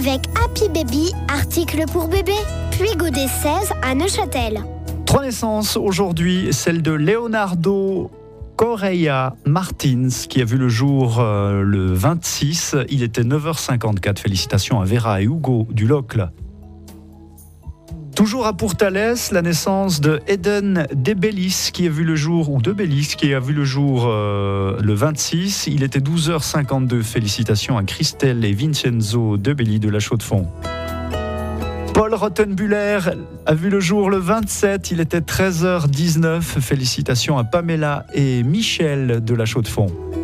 avec Happy Baby, article pour bébé. Puis Godet 16 à Neuchâtel. 3 naissances aujourd'hui, celle de Leonardo Correia Martins qui a vu le jour le 26. Il était 9h54. Félicitations à Vera et Hugo du Locle. Toujours à Pourtalès, la naissance de Eden Debellis qui a vu le jour, ou de Bellis qui a vu le jour le 26. Il était 12h52. Félicitations à Christelle et Vincenzo Debelli de la Chaux-de-Fonds. Paul Rottenbuller a vu le jour le 27. Il était 13h19. Félicitations à Pamela et Michel de la Chaux-de-Fonds.